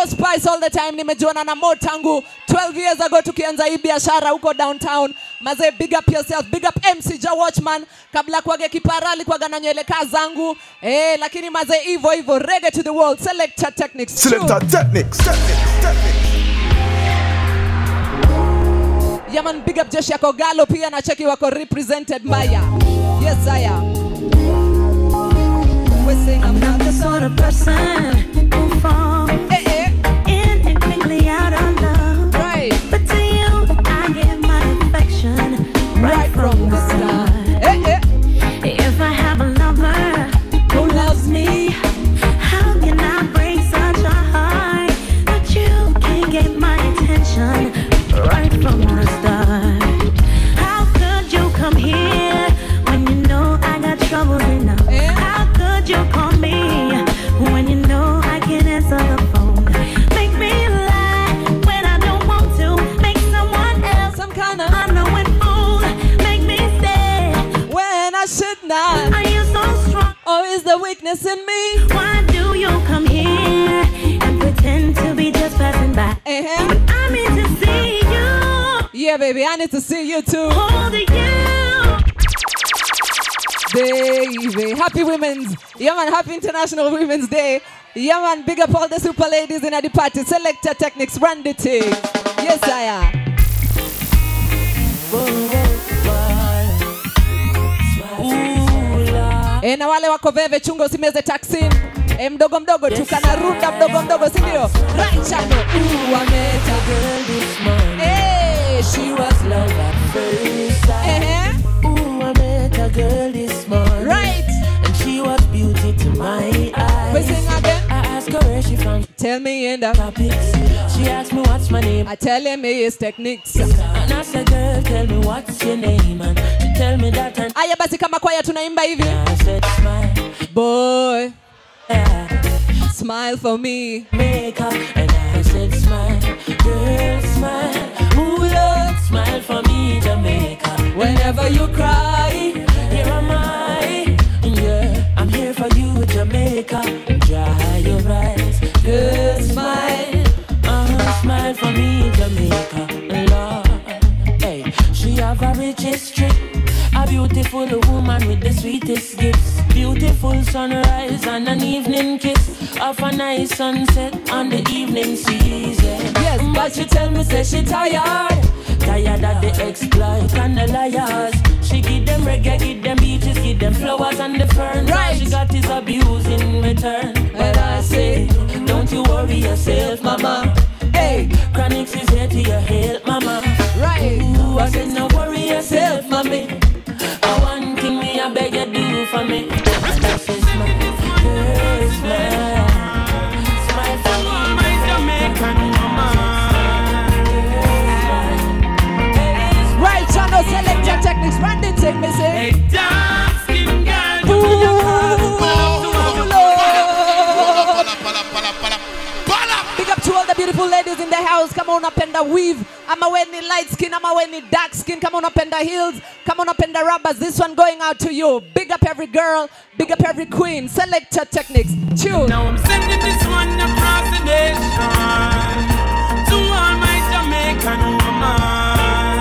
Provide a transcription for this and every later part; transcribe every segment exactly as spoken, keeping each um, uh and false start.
More Spice all the time. Nimejuana na Mo tangu twelve years ago tukianza hii biashara huko downtown. Maze, big up yourself. Big up M C Ja Watchman. Kabla kuage kiparali kuaga na nywele zangu. Eh, lakini maze hivyo hivyo. Reggae to the world. Selector Technics. Selector Technics. Technics. Technics. Yaman, big up Josh yako Galo pia na cheki wako represented Maya. Yes, I am. I'm not the sort of person who falls eh, eh. in and quickly out of love. Right. But to you, I give my affection right, right from, from the start. Eh, eh. If I have a lover who loves me, how can I break such a heart that you can't get my attention right from the start? How could you come here when you know I got troubles enough? Eh? How could you call me when you know I can't answer the phone? Make me lie when I don't want to. Make someone else Some kind of unknowing fool. Make me stay when I should not. Are you so strong? Or is the weakness in me? Why do you come here and pretend to be just passing by? Uh-huh. But I mean to see you. Yeah, baby, I need to see you too. Holding you. Baby, happy Women's, yeah man, happy International Women's Day. Yeah man, big up all the super ladies in the party. Selector Technics, run the thing. Yes, I am. E na wale wako veve chungo usimeze taxi. E mdogo mdogo tukana runda mdogo mdogo, si ndio? Right channel. Ooh, I met a girl this morning. Hey, she was love at first sight. Uh-huh. Ooh, I met a girl this morning. Right. And she was beauty to my eyes. We sing again. I asked her where she from. Tell me in the Topics. She asked me what's my name. I tell him it's Technics. And I said, girl, tell me what's your name. And she tell me that her Aya basi kama kwaya tunaimba hivi. I said, smile. Boy, Yeah. smile for me. Makeup. And I said, smile. Girl, smile. Ooh, Lord, smile for me, Jamaica. Whenever you cry, Here am I. Yeah, I'm here for you, Jamaica. Dry your eyes. Girl, smile. Uh-huh, smile for me, Jamaica. Lord. Hey, she have a rich history. A beautiful woman with the sweetest gifts. Beautiful sunrise and an evening kiss. Of a nice sunset on the evening season. Yes, but she tell me say she tired. Tired of the exploit and the liars. She give them reggae, give them beaches, give them flowers and the ferns. Right. All she got is abuse in return. But I say, don't you worry yourself, mama. Hey, Chronics is here to your help, mama. right. Ooh, I said, no worry yourself, mommy. I one thing me, I beg you do for me. And I say, smile, girl, smile. Smile for me, my Jamaican woman. Right channel, Selector Technics, run the thing, me say. Hey, dark skin girl, Ooh, Lord. Big up to all the beautiful ladies in the house. Come on up and the weave. I'm a wearing light skin, I'm a wearing dark skin. Come on up and the heels. Come on up and the rubbers. This one going out to you. Big up every girl. Big up every queen. Selector Technics. Tune. now I'm sending this one across the nation to all my Jamaican woman.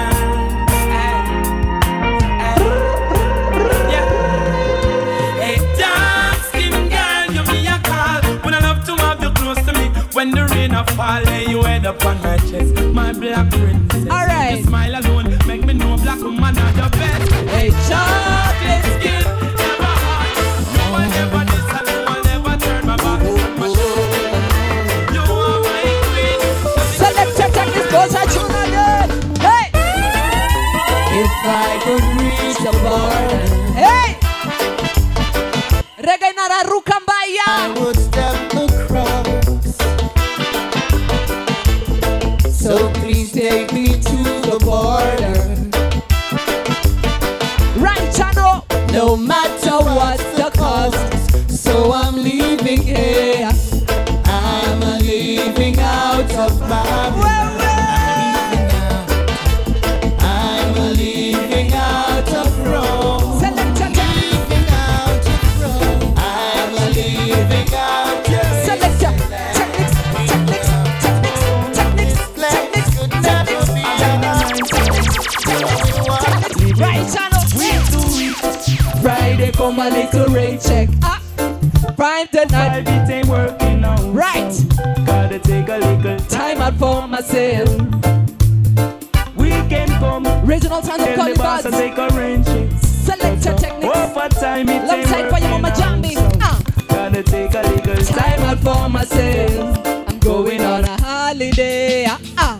Yeah. Hey, dark skin girl, you me a call. When I love to have you close to me. When the rain a fall, lay you head up on my chest. My black princess. All right. Your smile alone make me know black woman are the best. Hey, Chocolate skin, never hard. No one ever this and no one ever turn my back. You are my queen. Selector Technics goes at you again. Hey, If I could reach the border, hey. Reggae inararuka mbaya. I would step across. So please take me to the border. Right channel. No matter what's the cost. So I'm leaving here. I'm leaving out of my Well, I'm leaving out of Rome. Selector Technics. Leaving out of Rome. I'm leaving out of Selector Technics. Technics. for my little rain check. Ah, prime tonight. Five it ain't working out. Right. Gotta take a little Time out for myself. Weekend come. Regional sound of Tell the boss to Colibas. take a rain check. Select your techniques. Overtime it ain't Alongside for your mama working Jambi. out. Ah, Gotta take a little time out for myself. I'm going on a holiday. Ah, ah.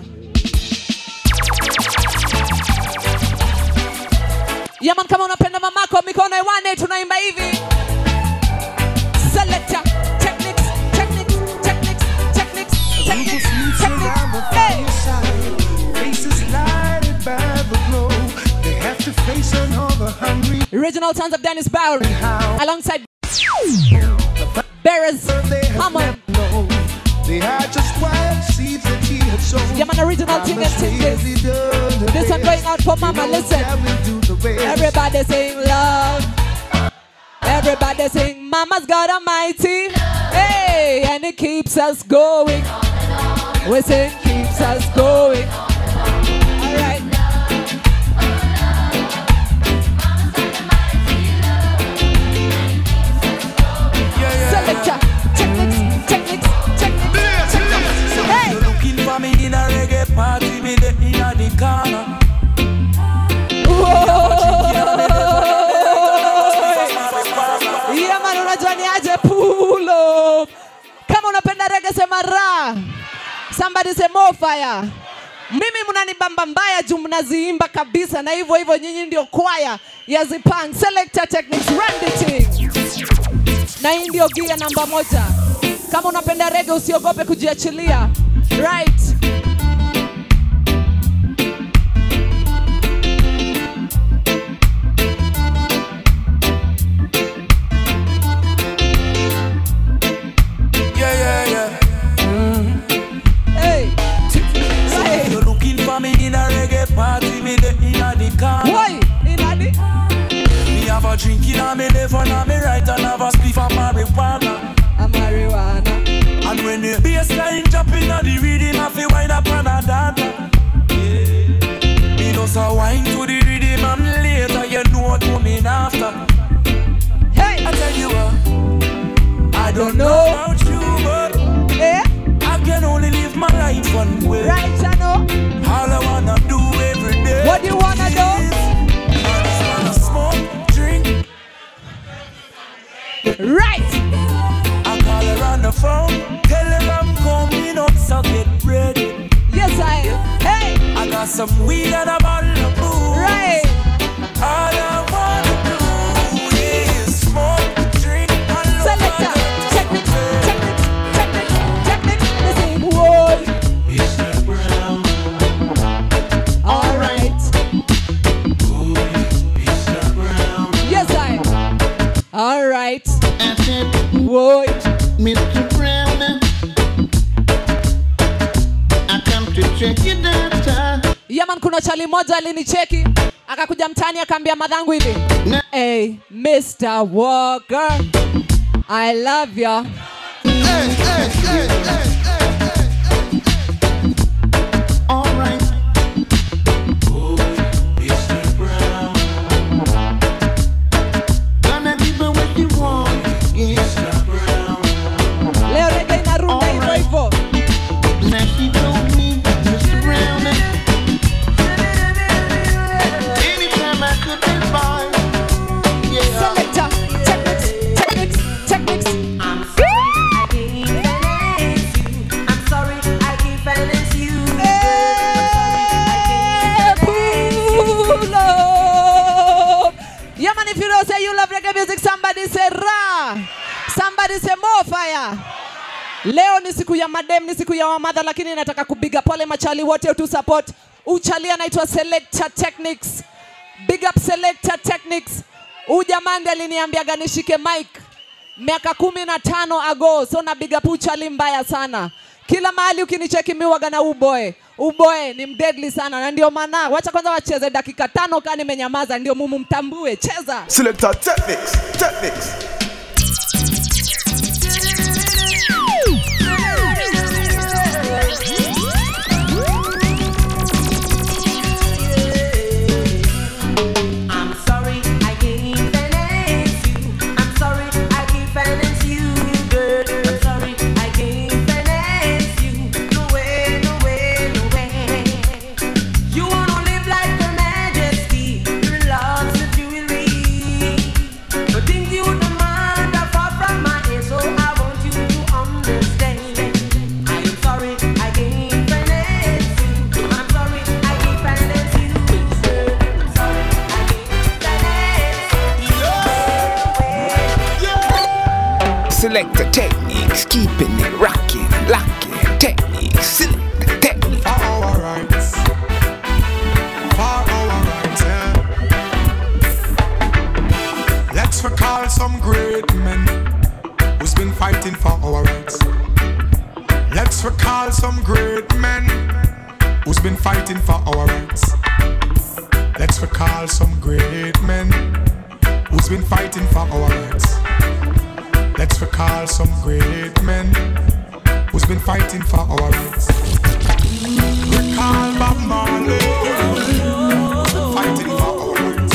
Yeah man, kama unapenda mamako mikono hewani tunaimba hivi. Selector, techniques, techniques, techniques, techniques, techniques, techniques. Hey. Faces lighted by the glow. They have to face another hungry. Original sounds of Dennis Bowery alongside Bearers. Come on. No, they had just wild seeds that he had sown. Yeah man, original thing and thing this. This one going out for mama, listen. Everybody sing love. Everybody sing Mama's God Almighty. Hey, and it keeps us going. We sing keeps us going. All right. Selector, techniques, techniques, techniques, techniques. Hey. You're looking for me in a reggae party, me there in a the corner. Yeah man, unajua ni aje pull up. Kama unapenda reggae sema ra. Somebody say more fire. Mimi mnanibamba mbaya juu mnaziimba kabisa na hivyo hivyo nyinyi ndio kwaya ya Zipang. Selector techniques, run the thing. Na hii ndio gear namba moja. Kama unapenda reggae usiogope kujiachilia. Right. Yeah, yeah, yeah. Hey. Right. You're looking for me in a reggae party, me there in a the corner. Why? Inadi? Me have a drink in a me left and a me right and have a spliff of marijuana. A marijuana. And when the bassline jumping on the rhythm, I feel wind up on a dance. Yeah. Me just a wine to the rhythm and later you know what coming after. Hey. I tell you what, I don't know know. about you, but Eh? I can only live my life one way. Right, I know. All I wanna do every day. What do you wanna do? I just wanna smoke, drink. Right. I call her on the phone, tell her I'm coming up, so get ready. Yes, I am. Hey. I got some weed and a bottle of booze. Right. All I wanna do is smoke, drink, and love. Selector. Techniques, techniques, techniques, techniques. Listen, whoa. All right. Yes, I am. All right. Whoa. Mister Brown, I come to check your data. Yaman, kuna chali moja alinicheki akakuja mtani akaambia madhangu hivi. Hey, Mister Walker, I love ya. Hey, hey, hey, hey, hey, All right. Gonna give her what you want. Yes. Leo reggae inarunda hivyo hivyo. Now she told me, Mister Brown, anytime I could be by. Yeah. Selector, techniques, techniques, techniques. I'm sorry I gave finance you. I'm sorry I gave finance you. Hey, pull up. Yeah, man, if you don't say you love reggae music, somebody say ra. Somebody say more fire. Leo ni siku ya madem, ni siku ya wamadha, lakini nataka kubiga pole machali wote tu support. Uchali anaitwa Selector Techniques. Big up Selector Techniques. Ujamandi aliniambiaga nishike mic miaka kumi na tano ago. So na big up uchali mbaya sana. Kila mahali ukinicheki mimi waga na uboy. Uboy ni mdeadly sana na ndio maana wacha kwanza wacheze dakika tano kani nimenyamaza ndio mumu mtambue. Cheza. Selector techniques, techniques. I'm sorry I gave finance you. Selector techniques, keeping it rocking, locking. Techniques, selector techniques. For our rights, for our rights, yeah. Let's recall some great men who's been fighting for our rights. Let's recall some great men who's been fighting for our rights. Let's recall some great men who's been fighting for our rights. Let's recall some great men who's been fighting for our rights. Recall Bob Marley, fighting for our rights.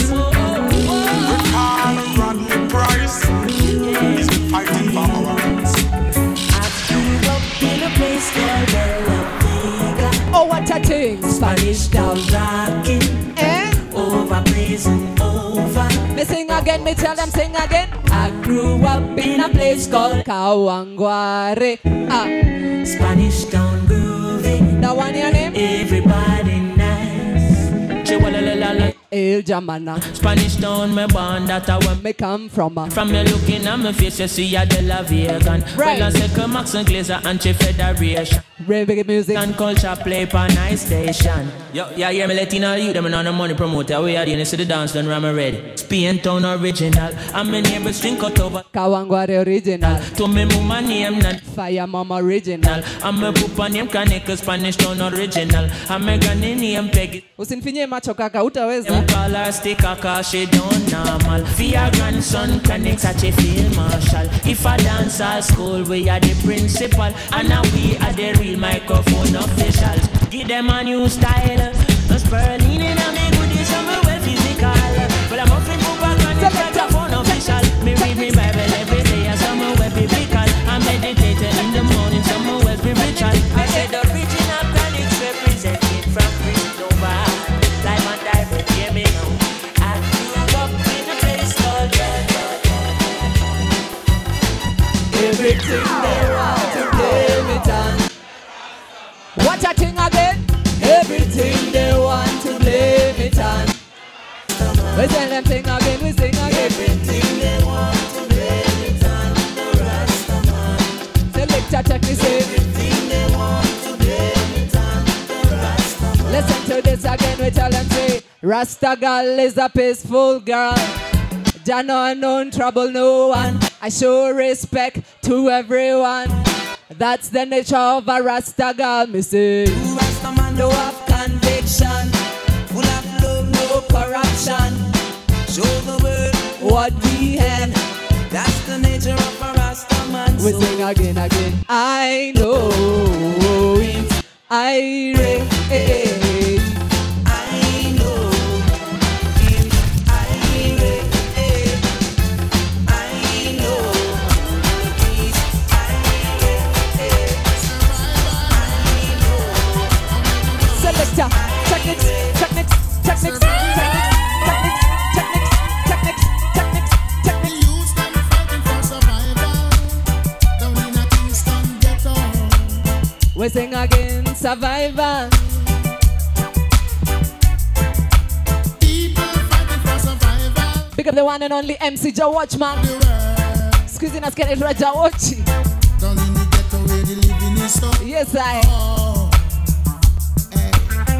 Recall Rodney Price, he's been fighting for our rights. I grew up in a place called La Vega. Oh, what a thing. Spanish town rocking, Eh? over prison, over. Me sing again, me tell them sing again. I grew up in a place called Kawangware. Ah, Spanish town groovy. that one your name? Everybody nice. Chihuahua, El Jamana. Spanish town, me born that I want. Me come from a From you looking at my face, you see a De La Vegan. Right. Well, I say come Max and Glazer and Chief Federation. reggae music. And culture play pa nice station. Yo, yeah, yeah, me letting all you them and on the money promoter. We are the see the dance done ram ready. Spain town original. And my neighbors string cut over. Kawangware original. To me mama name not Fire Mama original. and my pupa name Kaneka Spanish town original. And my granny name Peggy. Usinfinye macho kaka, utaweza. Them call her sticker cause she don't normal. For your grandson connect such a field marshal. If I dance at school, we are the principal. And now we are the real microphone officials. Give them a new style. No spurling in a me goodies and me well physical. But I'm offering for back on the microphone official. Me read me Bible every day and some well biblical. I'm meditating in the morning, some well spiritual. I said the original chronics represented from prison over. Life and direct, hear me now. I grew up in a place called Everything they want to blame it on. What a thing again? Everything they want to blame it on. We tell them thing again, we sing again. everything they want to blame it on the Rastaman. Selector technique say. Everything they want to blame it on the Rastaman. Listen to this again, we tell them say. Rasta girl is a peaceful girl. Jano unknown trouble no one. I show respect to everyone. That's the nature of a Rasta girl, me say. Rastaman no have conviction, full of love, no corruption. Show the world What we had, that's the nature of a Rastaman. we sing again, again. I know it, I read. I know him, I read, I know he's, I read, Selector, techniques, techniques, techniques, techniques, techniques, techniques, techniques, techniques, techniques. Youths them fighting for survival down in a Kingston ghetto. We sing again, survivor. People fighting for survival. Pick up the one and only M C Joe Watchman. The world Squeezing us, get it right, Joe Watchy. down in the ghetto where the living is so. Yes, I. Oh, hey.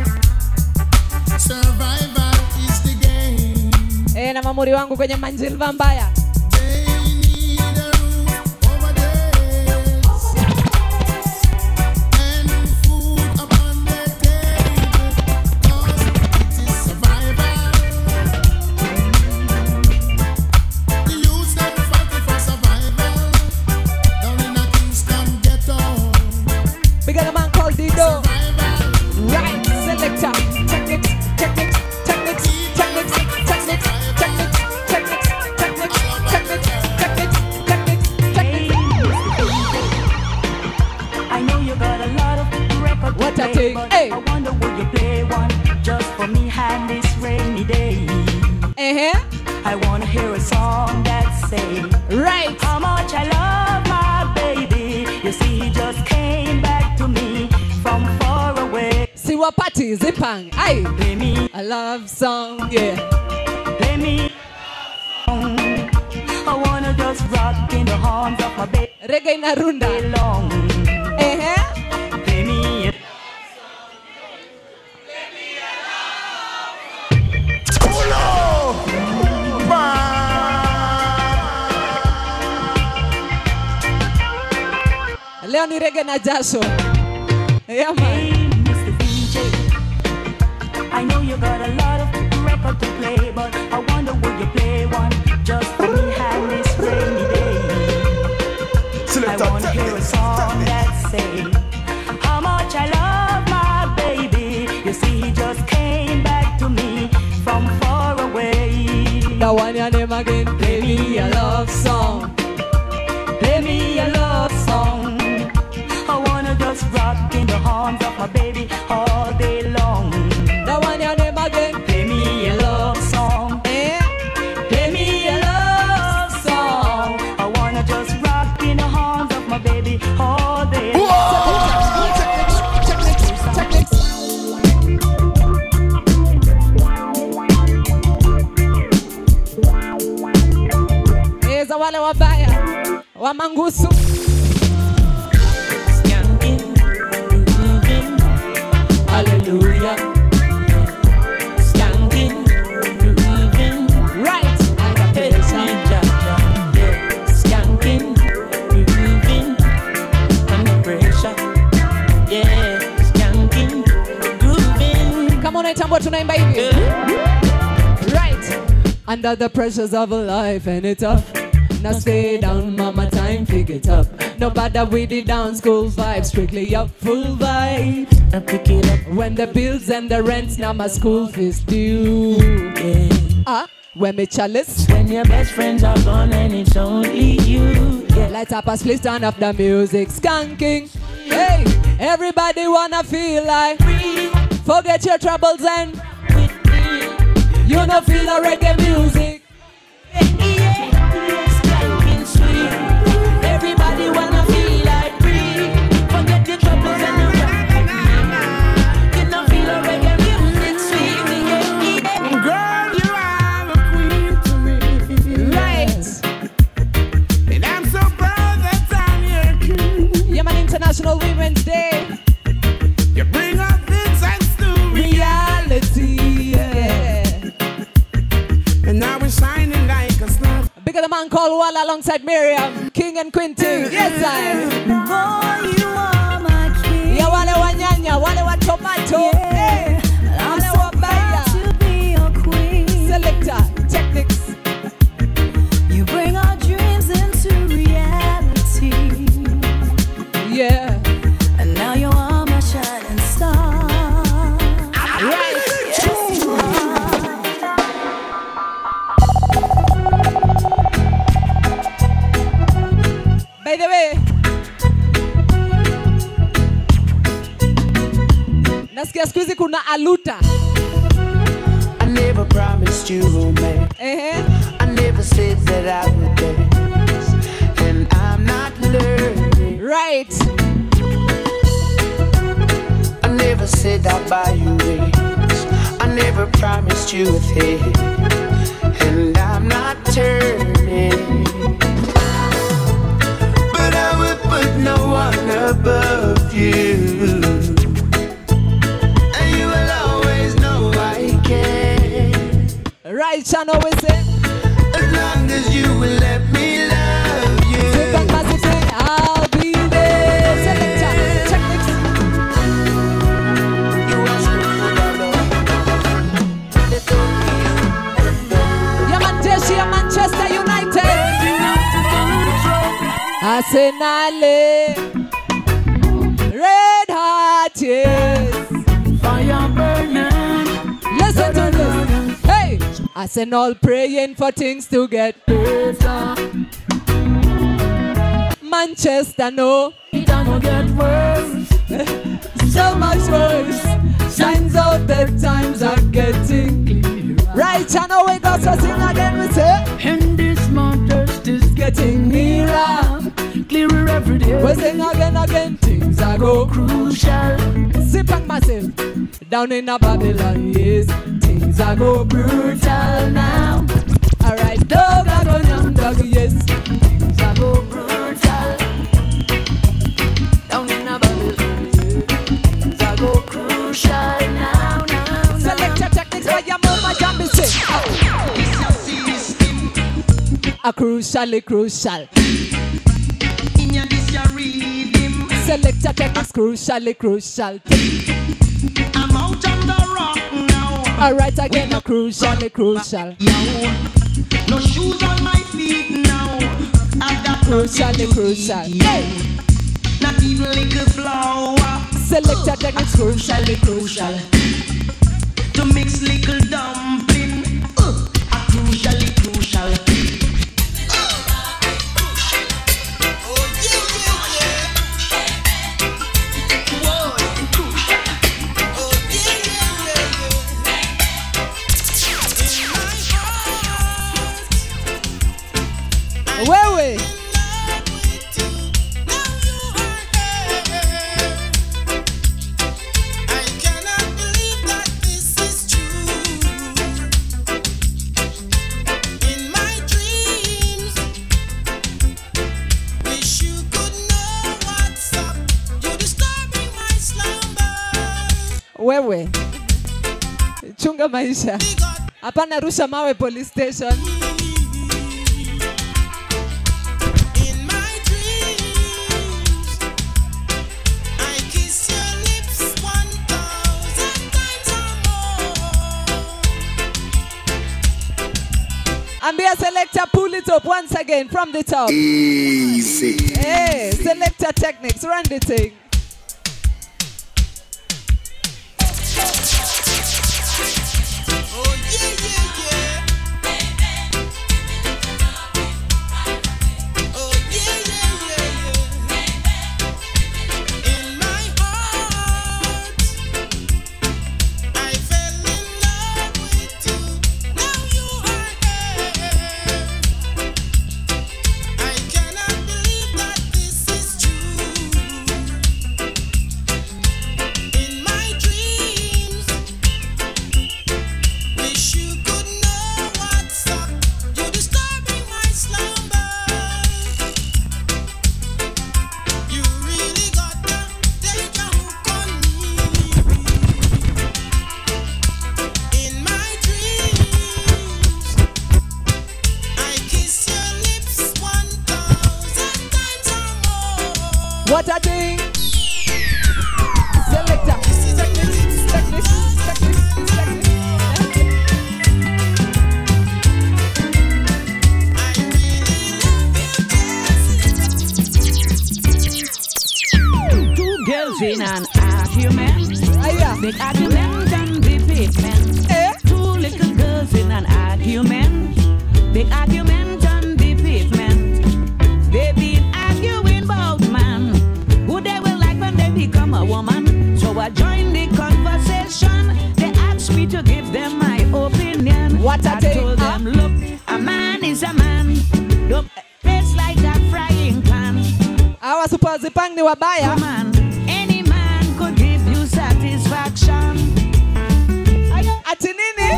Survival is the game. Eh, na mamuri wangu kwenye manjilva mbaya. They need a roof over their heads and food upon their table. 'Cause it is survival. The youths them fighting for survival down in a Kingston ghetto. We got a man called Dido. Survival. Right, selector. Techniques, techniques, techniques, techniques, techniques, techniques, techniques, techniques, techniques, techniques, techniques, techniques. I know you got a lot of record to What a play, thing, but hey. I wonder would you play one just for me on this rainy day? Uh-huh. I wanna hear a song that say Right. how much I love my baby. You see, he just came back to me from far away. Siwa party, zipang. Aye. Play me, A love song, yeah. play me. I wanna just rock in the heart. arms of my baby. Reggae inarunda. Long. Ehe. Play me a Leo ni reggae na jasho. Yeah, man. Hey, Mister D J, I know you got a lot of record to play, but I wonder would you play one just for me and this rainy day? I wanna hear a song that say how much I love my baby. You see, he just came back to me from far away. The one your name again. Play me a love song. Play me a love song. I wanna just rock in the arms of my baby all day long. The one your name again. Play me a love song. Eh? Play me a love song. I wanna just rock in the arms of my baby all day long. Eza wale wabaya wa mangusu. Hallelujah. Skanking, grooving. Right. Hey, ja, ja, yeah. Skanking, grooving. Under pressure. Yeah. Skanking, grooving. Come on, itambo tunaimba hivi. Right. Under the pressures of life and it's tough. Now stay down, mama, time, pick it up. No bother with the down school vibe, strictly up full vibe. I pick it up. When the bills and the rents, now my school fees due. Yeah. Ah, when me chalice. When your best friends are gone and it's only you. Yeah. Light up a split, turn up the music, skanking. Hey, everybody wanna feel like free. Forget your troubles and With me. you know feel the reggae music. Yeah. Skanking sweet. Everybody wanna feel like free. Forget your troubles and the you know feel the reggae music sweet. Yeah, yeah. Girl, you are a queen to me. Right. And I'm so proud that I'm your king. Yeah, man, International Women's Day. You bring us insights to Reality. Yeah. and now we're shining like a star. Bigger the man called Walla alongside Miriam, King and Quinty. Yes, I. Boy, you are my king. Yeah, wale wa nyanya, wale wa tomato. Hey, I'm wale so wa baya. proud to be your queen. Selector, techniques. You bring our dreams into reality. Yeah. And now you are my shining star. Right. Yes, you are. By the way, nasikia siku hizi kuna aluta. I never promised you romance. Eh. I never said that I would dance, and I'm not learning. Right. I never said I'd buy you rings. I never promised you a thing, and I'm not turning. But I would put no one above you, and you will always know I can. Right, channel we say. As long as you will let me love you. Sit back, massive say, I'll be there. Selector, techniques. You ask me could I love you? Yeah, man, Jersey and Manchester United. Arsenal. Red Heart, yes. Fire burning. Listen to this. Hey, Arsenal praying for things to get better. Manchester, no. It don't get worse. So much worse. Signs of the times are getting clearer. Right, channel we go, so sing again, we say. And this mountain is Getting nearer. clearer every day. We sing again, again, things are go Crucial. Zip and massive. Down in a Babylon, yes. Things are go brutal now. Alright, dog, I go young dog, yes. Things are go brutal. a crucially crucial. In your this your rhythm. Selector techniques crucially crucial. I'm out on the rock now. Alright again, a crucially crucial. No shoes on my feet now. I got crucially crucial. Hey. Not even little flour. Selector techniques crucially crucial. To mix little dumpling. Uh, a crucially crucial. Wewe. Wewe. Chunga maisha. Hapana rusha mawe police station. Ambia selector, pull it up once again from the top. Easy. Hey, selector techniques, run the thing. What a thing! Selector, techniques, techniques, techniques, techniques. Two girls in an argument. Aya. Big argument and big pavement. Eh? Two little girls in an argument. Big argument and big pavement. They been arguing about man. Who they will like when they become a woman. So I joined the conversation. They asked me to give them my opinion. What a I thing, told huh? them, look, a man is a man. Look, it's like a frying pan. Hawa super zipang ni wabaya. Man, any man could give you satisfaction. Ati nini?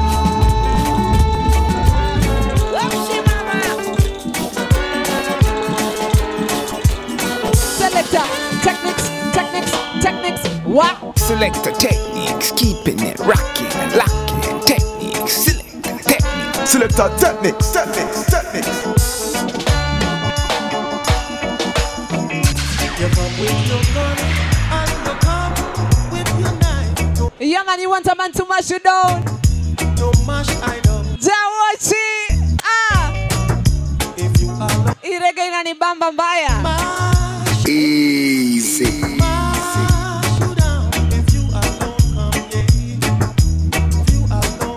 Whoopsie mama. Selector, techniques, techniques, techniques. Wow. Selector techniques, keeping it rocking and locking. Techniques, selector techniques. Selector techniques, techniques, techniques. You come with your gun and you come with your knife. Yeah man, you want a man to mash you down? To mash I down. Jawachi. Ah. If you are Irege inanibamba mbaya. mash, Easy. mash you down. If you alone come, yeah. If you alone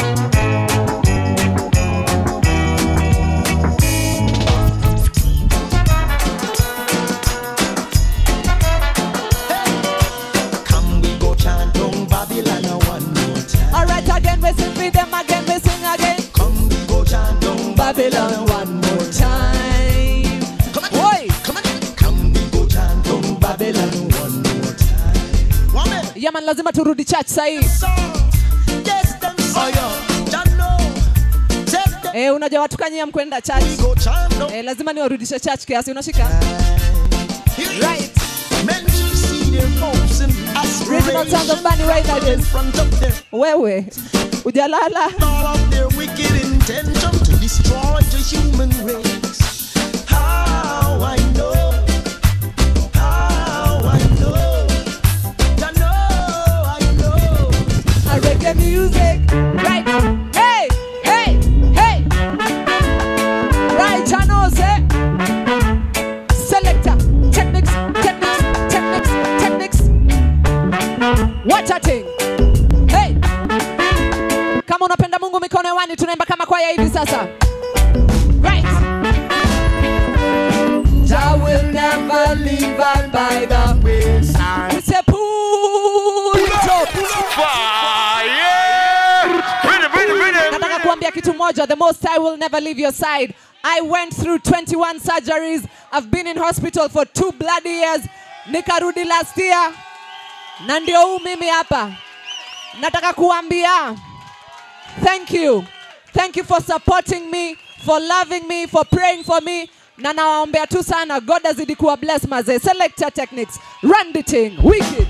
come, we go chant on Babylon one more time. Alright again, we sing for them again, we sing again. Come, we go chant on Babylon one more time. Come on, Oi. come on, come, we go chant on Babylon one more time. One minute. Yeah man, lazima turudi church sahi. Yes, them so yo, Jah know. Take them, Eh, unajua watu kanyia mkwenda church. we go chant on. Eh, lazima niwarudishe church kiasi, unashika? Right. Men should see their hopes and Original sound of Bunny Wayne that in is. front of them. Wewe. Ujalala. All of their wicked intention to destroy, to human race. How I know, how I know, I know, I know. A reggae music, right? Hey, hey, hey. Right, I know, say. Selector, techniques, techniques, techniques, techniques. What a thing. Hey. Kama unapenda Mungu mikono hewani, tunaimba kama kwaya hivi sasa. Right. I will never leave and by the wayside. We say pull it up. Fire! Nataka kuambia kitu moja. The Most High will never leave your side. I went through twenty-one surgeries. I've been in hospital for two bloody years. Nikarudi last year. Na ndio huu mimi hapa. Nataka kuambia. Thank you. Thank you for supporting me, for loving me, for praying for me. Na nawaombea tu sana. God azidi kuwa bless maze. Selector techniques. Run the thing. Wicked.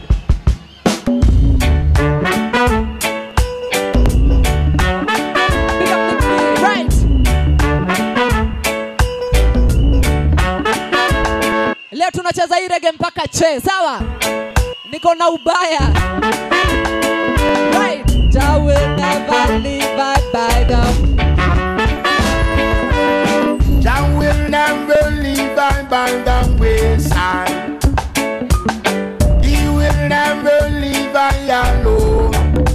Right. Leo tunacheza hii reggae mpaka che, sawa? Niko na ubaya. Right. I will never leave I by the I will never leave I by the wayside. He will never leave I alone.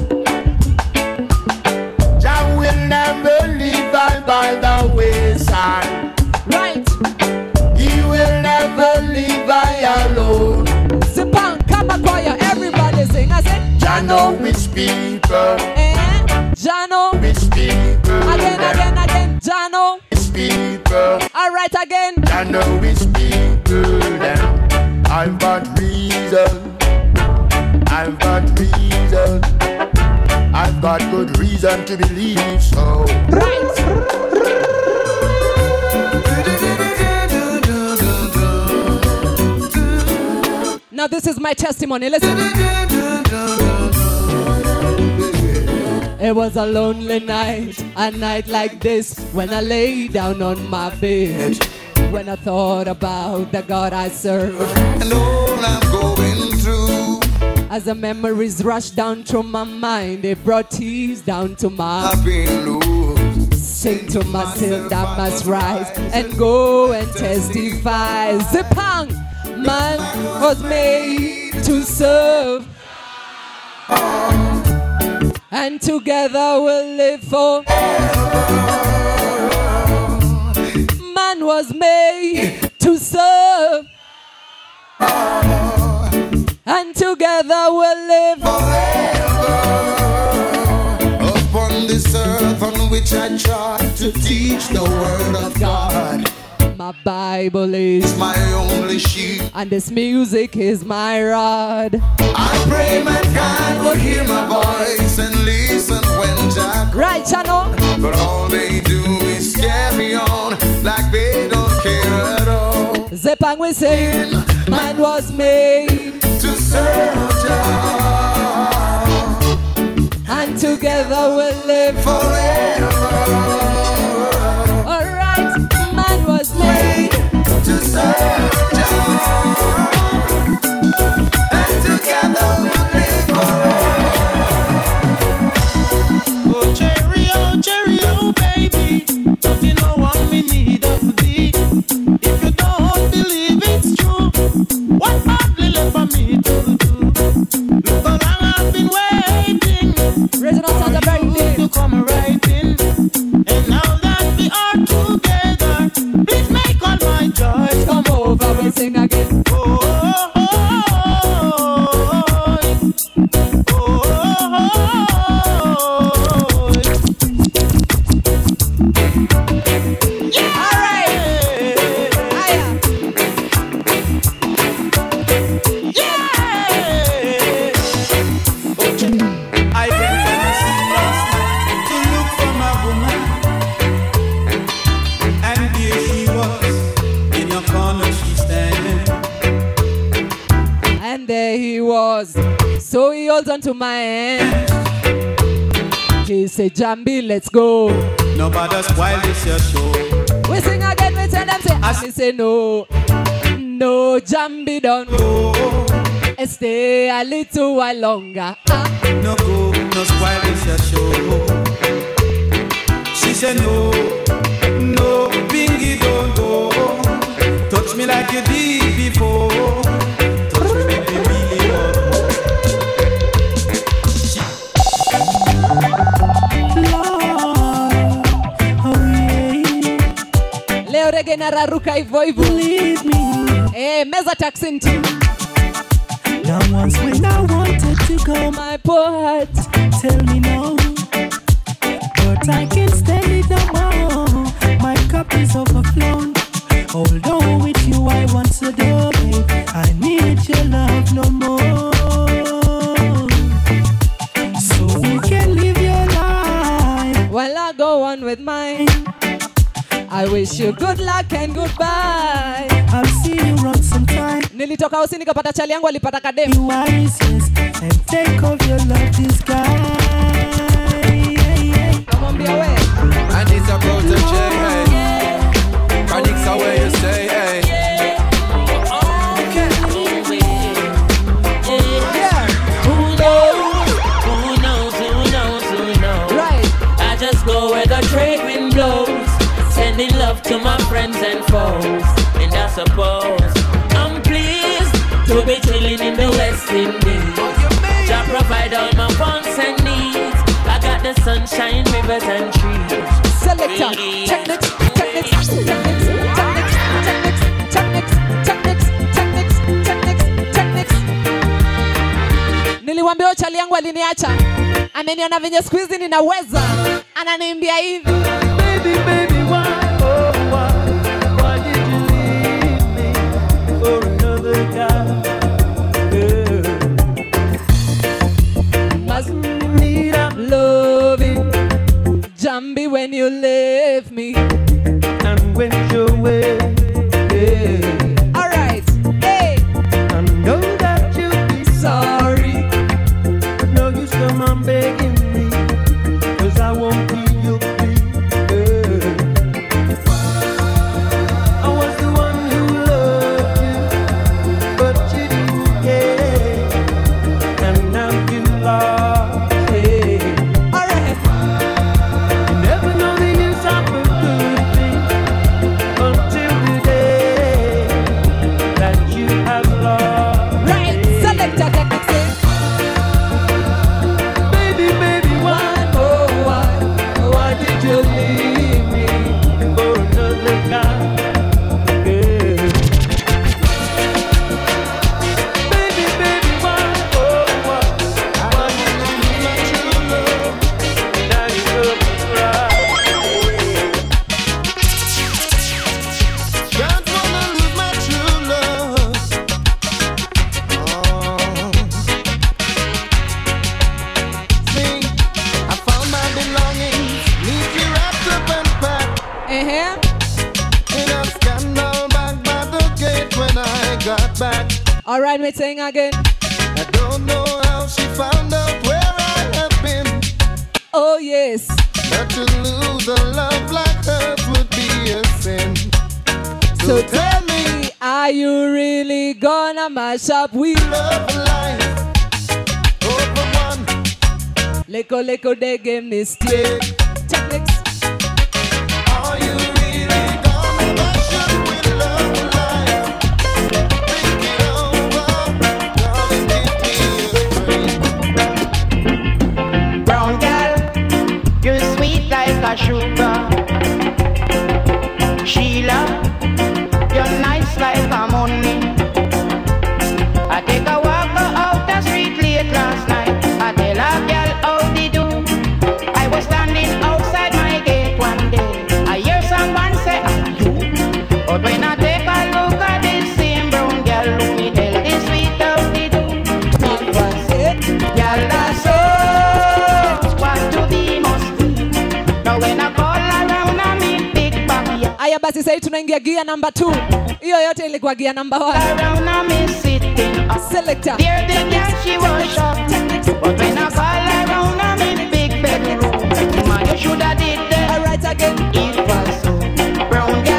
I will never leave I by the wayside. Right. He will never leave I alone. Zipan, come choir, everybody sing. I said, Jano which people. Eh? Jano. Which people. Again, again, again. Jano. Which people. All right, again. Jano which people. Then I've got reason. I've got reason. I've got good reason to believe so. Right. Now this is my testimony. Listen. It was a lonely night, a night like this, when I lay down on my bed. When I thought about the God I serve, and all I'm going through. As the memories rushed down through my mind, it brought tears down to my I've been lost. Sing to myself that I must rise and go and testify. Zipang, man was made to serve, and together we'll live for. Man was made to serve, and together we'll live forever. Upon this earth on which I try to teach the word of God. My Bible is my only shield, and this music is my rod. I pray my God will hear my voice and listen when Jack. Right, channel. But all they do is carry on like they don't care at all. Zepang we sing, man was made to serve Jah, and together we'll live forever. Man was made to serve Jah, and together we'll live forever. Oh cherry, oh cherry, oh baby, don't you know what we need of thee? If you don't believe it's true, what hardly left for me to do? Look how long I've been waiting. Original sounds are very big. To come right in, and now that we are together, please make all my joys come over and sing again. Oh, oh, oh, oh, oh, oh, oh. Yeah. All right. Hiya. Yeah. Okay. I went to the sea last night to look for my woman, and there she was in a corner, she standing. And there he was, so he holds onto my hand. He said, Jambi, let's go. Nobody's wild, it's your show. We sing again, we tell them say, and me say no, no, Jambi don't go. Stay a little while longer. Ah. No go, no spoil this your show. She said no, no, Bingy don't go. Touch me like you did before. Touch me make me really love. Leo reggae na raruka hivyo hivyo. Eh, meza taxi team. Now once when I wanted to go, my poor heart tell me no, but I can't stand it no more. My cup is overflown. Although with you I want to do, babe, I need your love no more. So you can live your life while I go on with mine. I wish you good luck and goodbye. I'll see you around sometime. Nilitoka usi nikapata chali yangu alipata kadem. You are yes, and take off your love disguise. Namwambia we. And it's about to change, hey. Chronics are where you stay, hey. Okay. Yeah. Who knows? Who knows? Who knows? Who knows? Right. I just go where the trade wind blows. Sending love to my friends and foes. And I suppose I'm pleased to be chilling in the West Indies. Jah provide all my wants and needs. I got the sunshine, rivers and trees. Selector, techniques, techniques, techniques, techniques, techniques, techniques, techniques, techniques, techniques. Niliwaambia chali yangu aliniacha. Ameniona venye siku hizi ninaweza. Ananiambia hivi. Baby, baby, why, oh, why, why did you leave me for another guy? Girl, must need a loving Jambi when you leave me and went your way. Yeah. All right, hey. I know that you'll be sorry, but no use come on begging me, 'cause I won't be your plea. All right, we're saying again. I don't know how she found out where I have been. Oh, yes. But to lose a love like hers would be a sin. So, so tell me, are you really gonna mash up we love life over one? Leko leko de game mistake. Techniques. Are you really gonna mash up with love life? Think it over, darling, give me a break. Brown girl, you're sweet like a sugar. Sheila, you're nice like a money. I take a walk out the street late last night. I tell a girl how they do. I was standing outside my gate one day. I hear someone say, are you? But when I take a look at this same brown girl, me tell this sweet how they do. It was it, girl, that's so. What to be must be. Now when I call around, I meet big backyard. Aya basi sasa tunaingia gear number two. Hiyo yote ilikuwa gear number one. Around I me sitting up. Selector. There the girl she was shocked. But when I call around I meet big bedroom. Man, you shoulda did that. All right again. It was so. Brown girl.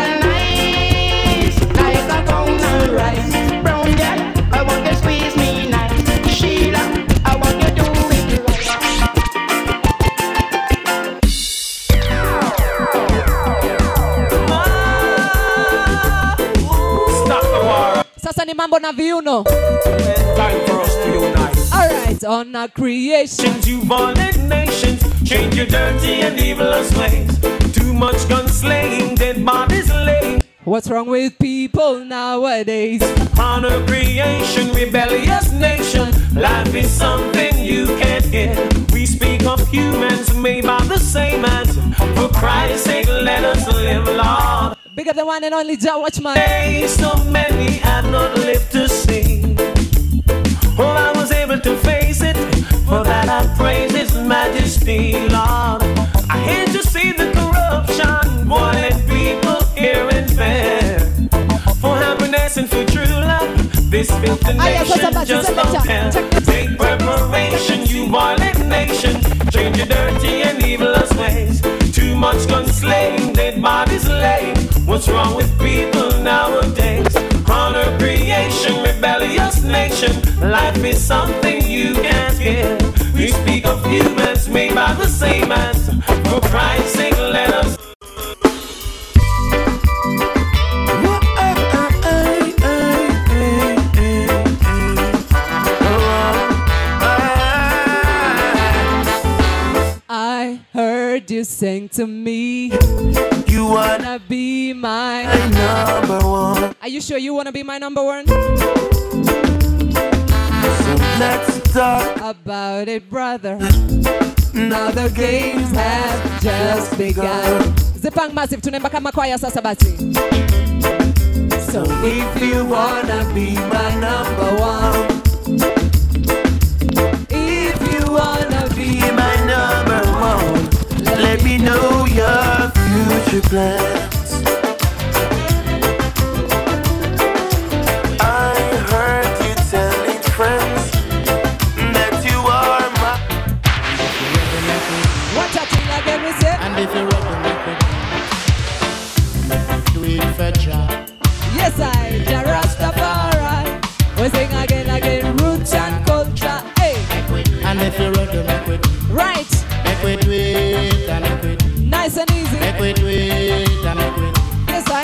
ni mambo na viuno. Time for us to unite. Alright, on a creation. You violent nations, change your dirty and evilous ways. Too much gun slaying, dead bodies laying. What's wrong with people nowadays? Honor creation, rebellious nation. Life is something you can't get. We speak of humans made by the same hands. For Christ's sake, let us live, Lord. Bigger than one and only Jah Watchman. Hey, so many have not lived to see. Oh, I was able to face it. For that I praise His Majesty, Lord. I hate to see the corruption, violent people here and there. For happiness and for true love, this filthy nation just don't care. Take preparation, you violent nation. Change your dirty and evilous ways. Too much gun slaying, dead bodies laying. What's wrong with people nowadays? Honor creation, rebellious nation. Life is something you can't get. We speak of humans made by the same hands. For Christ's sake, let us. I heard you sing to me. You wanna be my number one. Are you sure you wanna be my number one? So let's talk about it, brother. Now the games have just begun. Zipang Massive, tunaimba kama kwaya sasa basi. So if you wanna be my number one, if you wanna be my number one, let me know your future plans. I heard you telling friends that you are my. What a thing again we say? And if you're up do it for Jah. Yes, I, Jah Rastafari. We sing again, again, roots and culture. Hey. And if you're up make we right. Make we do it and make we do. Nice and easy. Make we do it and make we do. Yes, I.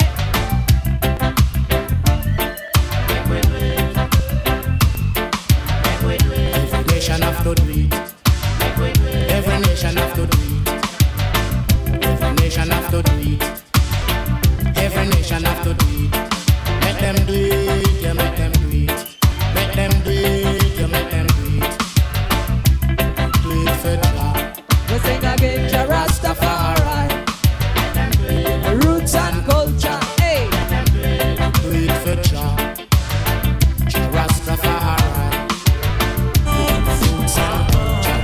Make we do it. Make we do it. Every nation have to do it. Make we do it. Every nation have to do it. Every nation have to do it. Every nation have to do it. Make them do it, yeah, make them do it. Make them do it, yeah, make them do it. Do it for Jah. We sing again, Jah Rastafari. Roots and culture, hey. Do it for Jah. Jah Rastafari. Roots and culture.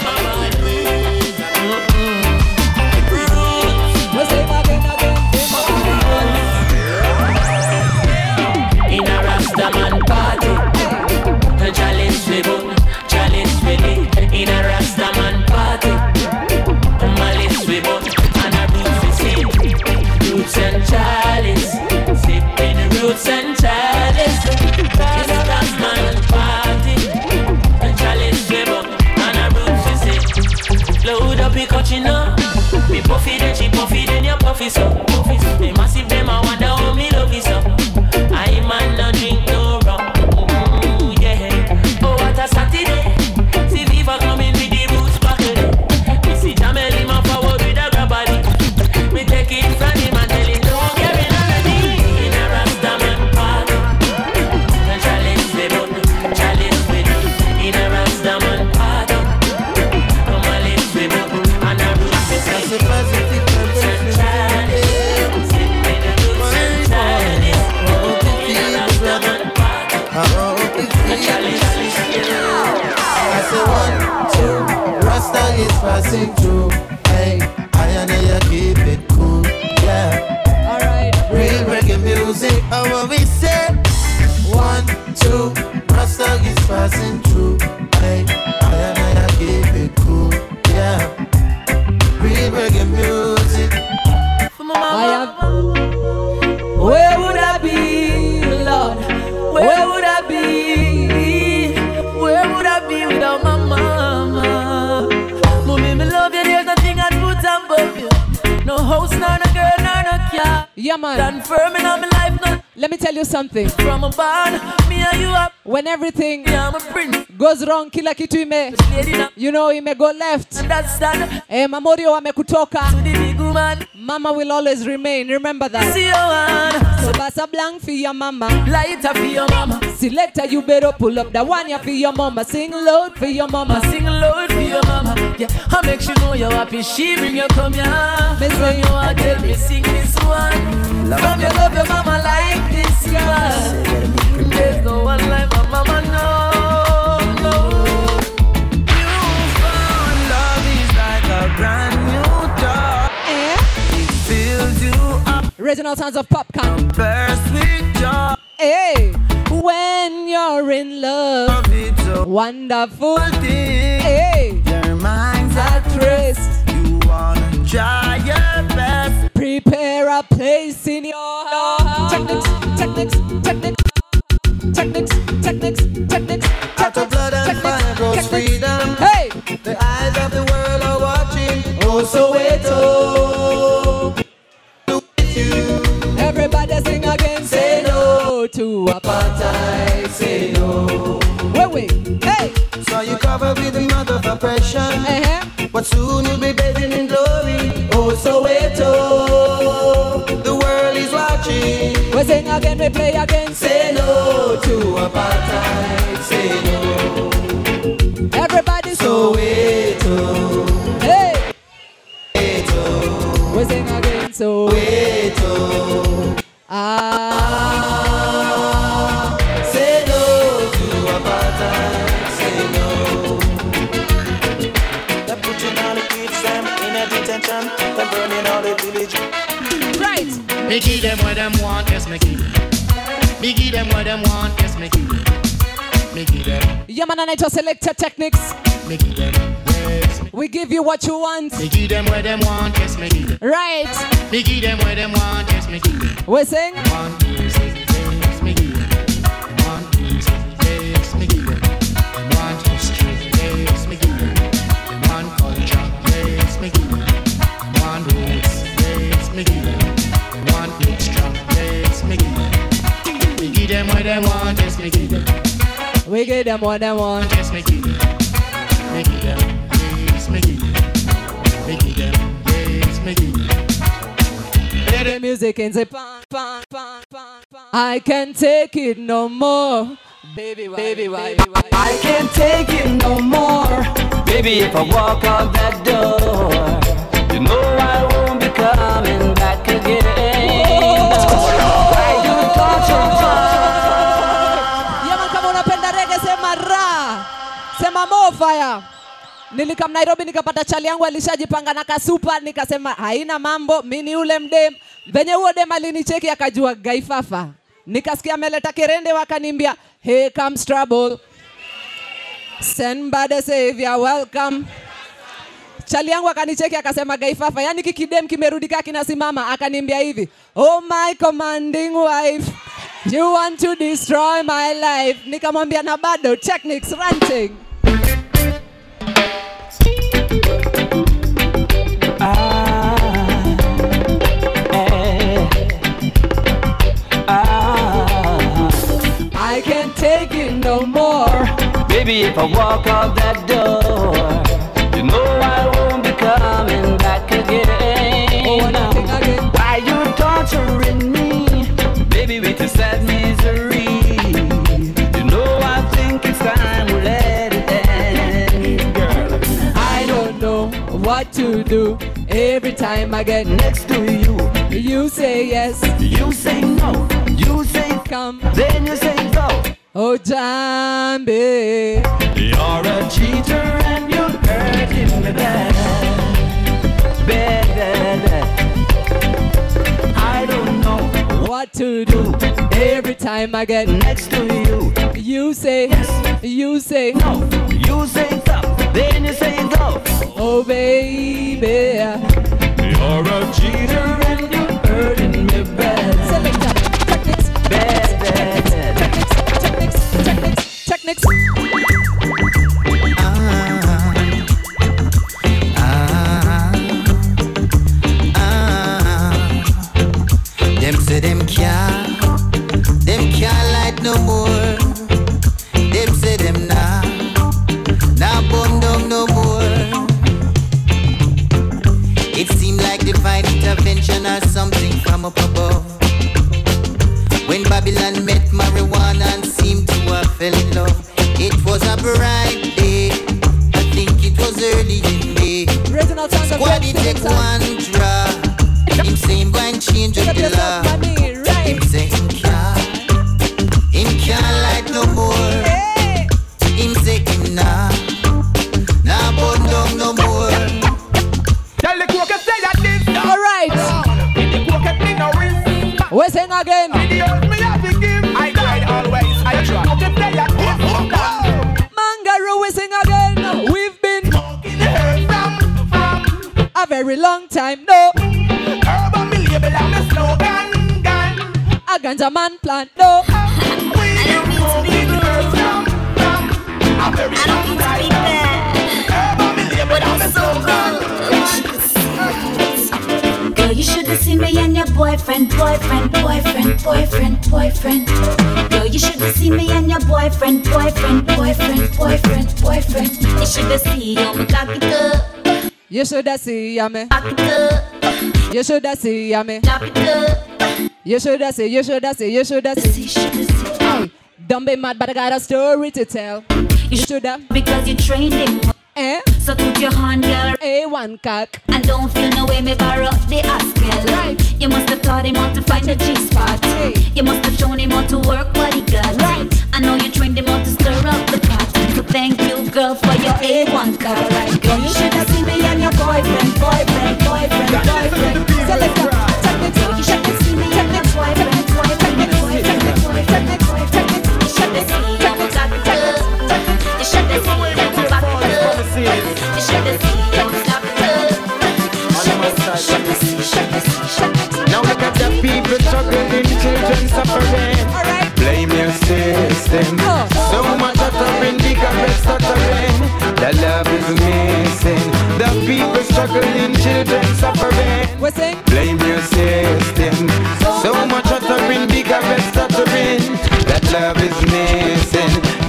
We sing again, again, in a Rastaman party, the chalice we burn, chalice we lit. In a Rastaman party, the malice we burn, and a roots we sip. Roots and chalice, sipping roots and chalice. In a Rastaman party, the chalice we burn, and a roots we sip. Load up your cochino, we puffy then she puffy then you puffy so. They massive them I wonder how me love you so. I man no drink no rum, mm, yeah. Oh what a Saturday, see Viva coming with the roots buckle. We see Jamel him a forward with a grab body. We take it from him and tell him don't carry none in a Rastaman party. The chalice we burn, chalice we do. In a Rastaman party, the malice we burn, and a roots we sing. Roots and chalice, sipping the roots and chalice. I say one, two, Rasta is passing through. Hey, I and I keep it cool, yeah. Alright. Real reggae music, how what we say? One, two, Rasta is passing through. Hey, I and I keep it cool, yeah. Real reggae music. I am. Where would I be, Lord? Where would I be? Where would I be without my mama? Mommy, me love you, there's nothing I'd put above you. No house, nor no girl, nor no car. Yeah, man. Stand firm in all my life, no. Let me tell you something. From a barn, me and you up. When everything Yeah, I'm a prince. goes wrong, kila kitu ime, you know, ime go left. Understand? Eh, Mamorio wamekutoka. To the big woman. Mama will always remain. Remember that. See your one. So basa blank for your mama. Lighter for your mama. Selector, you better pull up the one ya for your mama. Sing loud for your mama. Sing loud for your mama. Yeah, I make sure know you're happy. She bring you come here. Me From you I tell me sing this one. From you love your mama like this girl. There's no one like my mama, no, no. You found love is like a brand new door. Eh? It fills you up. Original sounds of popcorn. Burst with joy. Hey, when you're in love, It's a wonderful thing. Hey, Your mind's at rest. You wanna try your best. Prepare a place in your heart. Techniques, techniques, techniques, techniques, techniques, techniques. Out of blood and fire grows freedom. Hey, The eyes of the world are watching. Oh, so wait, oh. everybody sing again. Say no to apartheid. Say no. Wait, wait. Hey, So you covered with the mud of oppression. uh-huh. But soon you'll be bathing in glory. Oh, so wait, oh. The world is watching. We sing again, we play again. Say no to apartheid. Say no. Everybody So wait, oh. Hey, Wait, oh. we sing again. So Wait, oh. ah, Say no to apartheid. Say no. They're putting all the kids them in a detention. They're burning all the village. right. Me give them what them want, yes me give them. Me give them what them want, yes me give them. Me give them, Yeah, man, anaitwa Selector Techniques. me give them, yes. We give you what you want. Me give them what them want, yes me give them. Right. Me give them what them want, yes me give them. We sing. One music, yes me give them. One music, yes me give them. One history, yes me give them. One culture, yes me give them. One roots, yes me give them. One extra, yes me give them. Me give them what them want, yes me give them. We give them what they want. Yes me give them. Me give them, yes me give them. Me give them, yes me give them. The music and say, pan, pan, pan, pan, pan. I can't take it no more. Baby, why, baby, why, baby, why? I can't take it no more. Baby, if I walk out that door, you know I won't be coming back again. Why you touch your Yeah, man, kama unapenda reggae sema ra. Sema more fire. Nilikam Nairobi nikapata chali yangu alishajipanga na kasupa, nikasema haina mambo, mimi ni ule mdem. Venye huo dem alinicheki akajua gaifafa. Nikasikia ameleta kerende wakaniambia, here comes trouble. Send by the savior, welcome. Chali yangu akanicheki akasema gaifafa, yani kikidem kimerudika kinasimama, akaniambia hivi, oh my commanding wife, you want to destroy my life. Nikamwambia na bado Techniques ranting. I can't take it no more. Baby, if I walk out that door, you know I won't be coming back again. Oh, wanna think again. Why you torturing me, baby, with your sad misery? You know I think it's time we let it end, girl. I don't know what to do every time I get Next to you, you say yes, you say no, you say come, then you say go. oh Jambi. You're a cheater and you're hurting me bad, bad, bad, bad. I don't know What to do every time I get next to you. you say Yes, you say no, you say stop, then you say go. oh baby. You're a cheater and you're hurting me bad, Selector Techniques, bad, bad, bad. Techniques, Techniques, Techniques. Them say them can't no more. Them say them nah, nah burn down no more. It seemed like divine intervention or something from up above. When Babylon met marijuana and seemed to have fell in love. It was a bright day, I think it was early in May. Squad it take one drop. Him say him go and change up the law. Him say him can't, him can't light no more. Him say him nah, nah burn down no more. Tell the cook say that this. All right. The cook me no risk. We sing again. Videos me have to give. I cried always. I try. Cook say that this. Mangaroo, we sing again. We've been from from a very long time. No. Urban me label and me slogan gun. A ganja man plant. No. We been smoking from from a very long time. Urban me label and me slogan. Girl, you should have seen me and your boyfriend, boyfriend, boyfriend, boyfriend, boyfriend. Girl, you should have seen me and your boyfriend, boyfriend, boyfriend, boyfriend, boyfriend. You should have seen you, me cock it up. You should have seen ya me. Cock it up. You should have seen ya me. Drop it up. You should have seen, you should have seen, you should have seen. Hey, don't be mad, but I got a story to tell. You should have. Because you trained him. Eh? So put your hand, girl. A one cock. And don't feel no way me borrow the Haskell. Right. You must have taught him how to find the G-spot. Hey. You must have shown him how to work what he got. Right. I know you trained him how to stir up the pot. So thank you, girl, for your A one cock. Right. Girl, you should have seen me and your boyfriend, boyfriend, boyfriend, boyfriend. Select up. Check it out. You should have seen me and your boyfriend, boyfriend, boyfriend, boyfriend, boyfriend. You should have seen how we got it. You should have seen how we back it up. You should have seen how we stop it up. Now look at the people struggling, children suffering. Alright. Blame your system. Oh. So much stuttering, the carpet stuttering. The love is missing. The people struggling, children suffering. We sing. Blame your system. So much stuttering, the carpet stuttering. That love is missing. The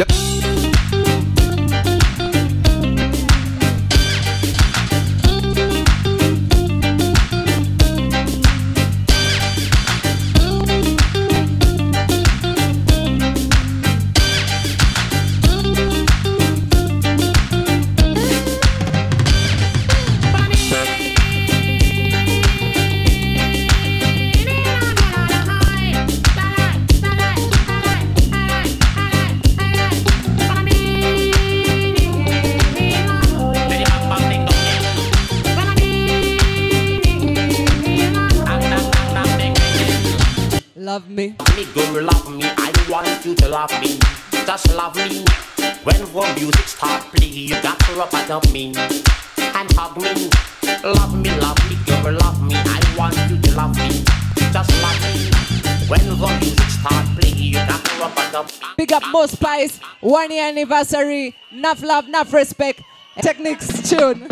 Love me. Me girl, love me. I want you to love me. Just love me. When the music start play, you got to rub it up me and hug me. Love me, love me, girl, love me. I want you to love me. Just love me. When the music start play, you got to rub it up. Big up Most Spice. One year anniversary. Enough love, enough respect. Techniques tune.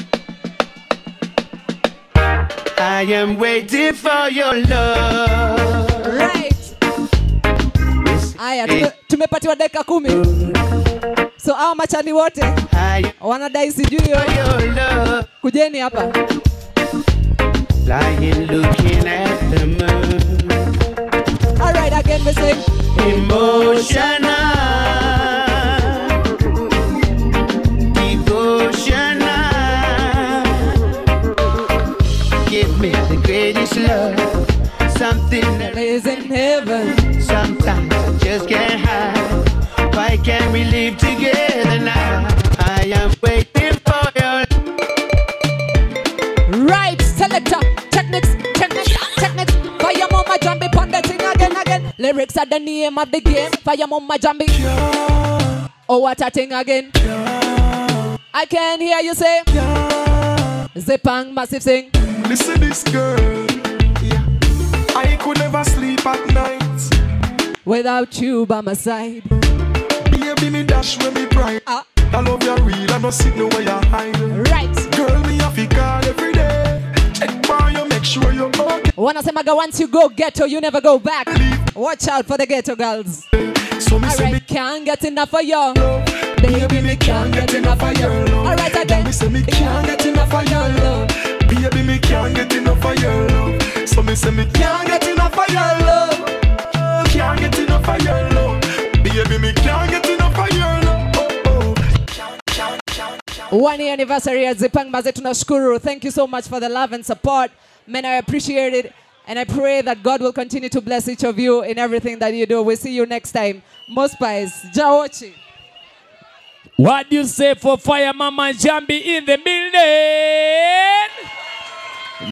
I am waiting for your love. Right. Aya, tume, tumepatiwa dakika kumi. So hao machani wote wanadai sijui yo. Kujeni hapa. Lying looking at the moon. All right, again we say emotional, devotional. Give me the greatest love, something that is in heaven. Sometimes I just can't hide. Why can't we live together now? I am waiting for your. Right, selector, techniques, techniques, techniques. Fire mama jambi, pon the thing again, again. Lyrics are the name of the game. Fire mama jambi. Oh, what a thing again. I can hear you say. Zipang massive sing. Listen this girl. Yeah. I could never sleep at night without you by my side. Baby, me dash when me pride. Ah. I love you real, I don't see no way you hide. Right. Girl, me have to call every day. Check for you, make sure you're okay. Wanna say, Maga, once you go ghetto, you never go back. Watch out for the ghetto girls. So me say me Alright, can't get enough of you. Baby, me can't get enough of your love. Alright, again. Me say me can't get enough of your love. Baby, me can't get enough of your love. So me say me can't get enough of your love. Can't get enough of your love. Baby, me can't get enough of your love. Oh, oh. One year anniversary at Zipang Maze tunashukuru. Thank you so much for the love and support. Man, I appreciate it. And I pray that God will continue to bless each of you in everything that you do. We'll see you next time. Most Spice, Jawochi. What do you say for Fire Mama Jambi in the building?